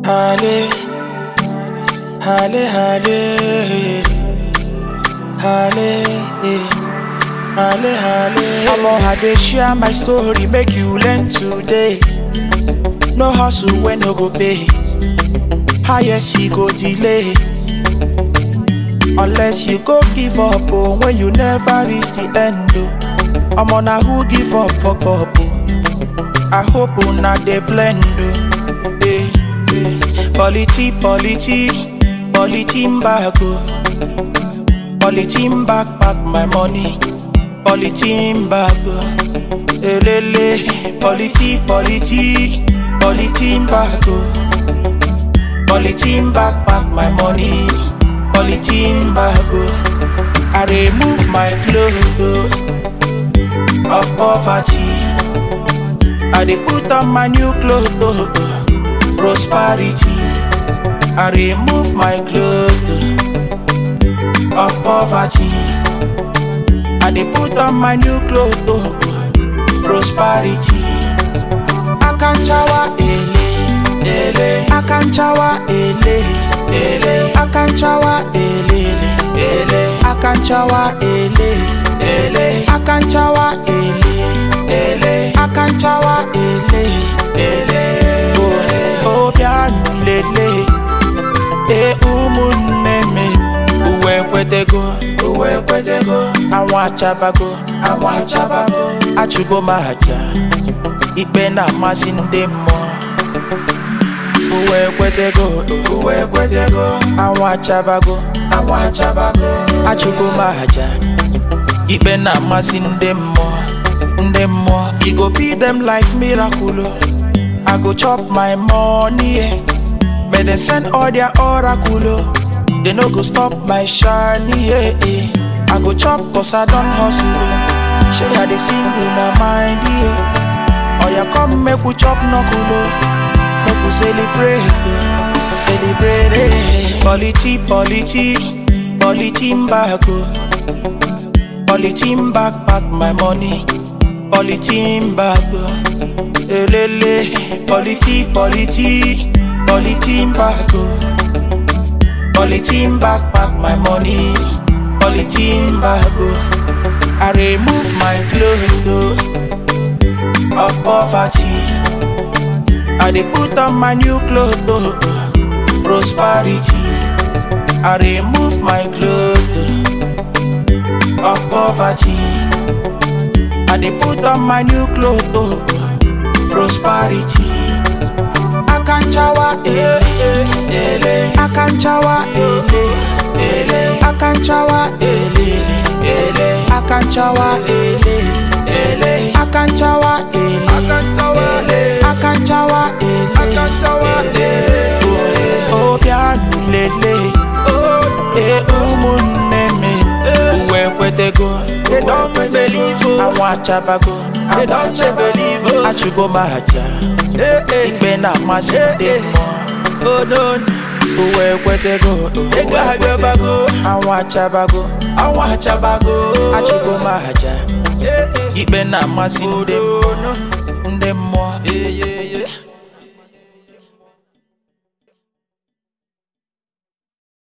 Halle, halle, halle, halle, halle, halle. I dey share my story, make you learn today. No hustle when no go pay. Highest she go delay. Unless you go give up, oh, when you never reach the end, oh. I'm on a who give up for couple. I hope una dey blend, oh. Hey, hey. Polity back, oh. Polity back my money. Polity back, oh. Elele. Polity back, oh. Polity back my money. Polity back, oh. I remove my clothes of poverty. I dey put on my new clothes, prosperity. I remove my clothes of poverty. I dey put on my new clothes, prosperity. Akanchawa ele, Akanchawa ele, Akanchawa ele, Akanchawa ele, Akanchawa ele, Akanchawa ele. Oh bianu lele, umuneme. Uwe kwetego, awachabago, achugo mahaja. Ikpe na masi ndị mmụọ. Uwe kwetego, awachabago, achugo mahaja. Ikpe na masi ndị mmụọ. You go feed them like miracle. I go chop my money, yeah. But they send all their oracle. They no go stop my shiny, yeah, yeah. I go chop cause I don't hustle. Shey I dey sing una mind, yeah. Oh yeah, come make we chop knuckle. Make we celebrate, eh. Polity back, oh. Polity back my money. Polity back, oh. Elele. Polity back, oh. Polity back my money. Polity back, oh. I remove my clothes of poverty. I dey put on my new clothes, prosperity. I remove my clothes of poverty. I dey put on my new clothes, prosperity. Akanchawa ele, Akanchawa ele, Akanchawa ele, Akanchawa ele, Akanchawa ele, Akanchawa ele. Oh bianu lele, umuneme. Uwe kwetego, they don't believe. Awachabago, they don't believe. Achugo mahaja. Ikpe na masi ndị mmụọ. Uwe kwetego, awachabago, achugo mahaja. Ikpe na masi ndị mmụọ.